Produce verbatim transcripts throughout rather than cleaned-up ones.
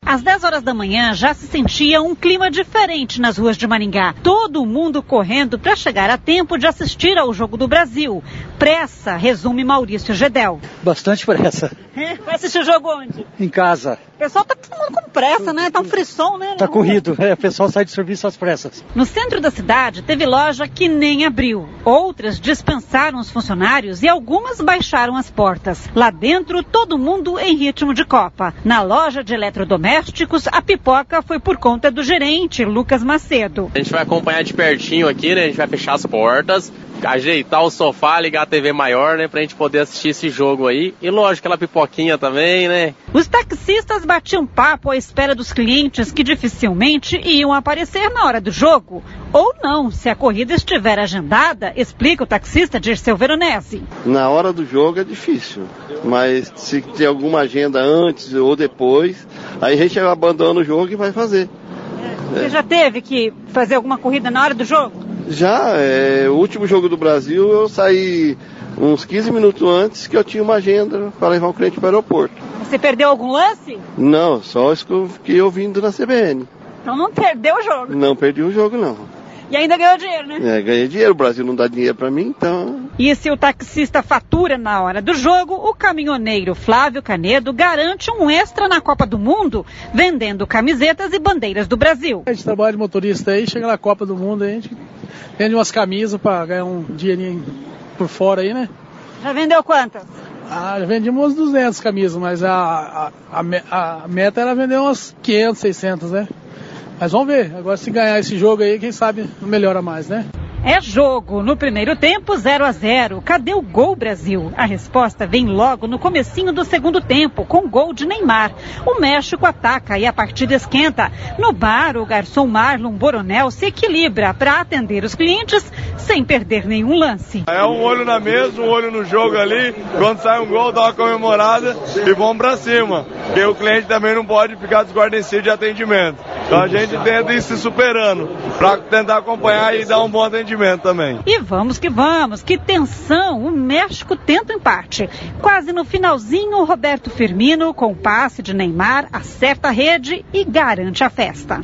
Às dez horas da manhã já se sentia um clima diferente nas ruas de Maringá. Todo mundo correndo para chegar a tempo de assistir ao Jogo do Brasil. Pressa, resume Maurício Gedel. Bastante pressa. Vai assistir o jogo onde? Em casa. O pessoal tá todo mundo com pressa, né? Tá um frisson, né? Tá corrido, é, o pessoal sai de serviço às pressas. No centro da cidade teve loja que nem abriu. Outras dispensaram os funcionários e algumas baixaram as portas. Lá dentro, todo mundo em ritmo de Copa. Na loja de eletrodomésticos, a pipoca foi por conta do gerente, Lucas Macedo. A gente vai acompanhar de pertinho aqui, né? A gente vai fechar as portas, ajeitar o sofá, ligar a T V maior, né? Pra gente poder assistir esse jogo aí. E lógico, aquela pipoquinha também, né? Os taxistas batiam papo à espera dos clientes que dificilmente iam aparecer na hora do jogo. Ou não, se a corrida estiver agendada, explica o taxista Dirceu Veronese. Na hora do jogo é difícil, mas se tem alguma agenda antes ou depois, aí a gente abandona o jogo e vai fazer. Você é. já teve que fazer alguma corrida na hora do jogo? Já, é, o último jogo do Brasil eu saí uns quinze minutos antes que eu tinha uma agenda para levar um cliente para o aeroporto. Você perdeu algum lance? Não, só isso que eu fiquei ouvindo na C B N. Então não perdeu o jogo? Não perdi o jogo, não. E ainda ganhou dinheiro, né? É, ganhei dinheiro, o Brasil não dá dinheiro para mim, então... E se o taxista fatura na hora do jogo, o caminhoneiro Flávio Canedo garante um extra na Copa do Mundo, vendendo camisetas e bandeiras do Brasil. A gente trabalha de motorista aí, chega na Copa do Mundo, aí a gente vende umas camisas para ganhar um dinheirinho por fora aí, né? Já vendeu quantas? Ah, já vendimos umas duzentas camisas, mas a, a, a, a meta era vender umas quinhentas, seiscentas, né? Mas vamos ver, agora se ganhar esse jogo aí, quem sabe não melhora mais, né? É jogo. No primeiro tempo, zero a zero. Cadê o gol, Brasil? A resposta vem logo no comecinho do segundo tempo, com gol de Neymar. O México ataca e a partida esquenta. No bar, o garçom Marlon Boronel se equilibra para atender os clientes sem perder nenhum lance. É um olho na mesa, um olho no jogo ali. Quando sai um gol, dá uma comemorada e vamos pra cima. Porque o cliente também não pode ficar desguarnecido de atendimento. Então a gente tenta ir se superando para tentar acompanhar e dar um bom atendimento também. E vamos que vamos, que tensão, o México tenta o empate. Quase no finalzinho, o Roberto Firmino, com o passe de Neymar, acerta a rede e garante a festa.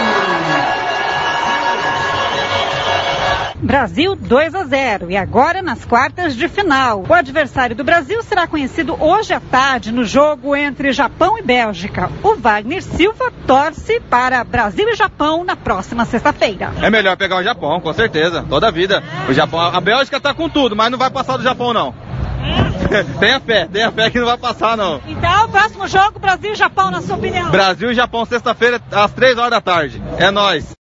Brasil dois a zero e agora nas quartas de final. O adversário do Brasil será conhecido hoje à tarde no jogo entre Japão e Bélgica. O Wagner Silva torce para Brasil e Japão na próxima sexta-feira. É melhor pegar o Japão, com certeza, toda a vida. O Japão, a Bélgica tá com tudo, mas não vai passar do Japão não. Tenha fé, tenha fé que não vai passar não. Então, o próximo jogo, Brasil e Japão, na sua opinião? Brasil e Japão, sexta-feira, às três horas da tarde. É nóis.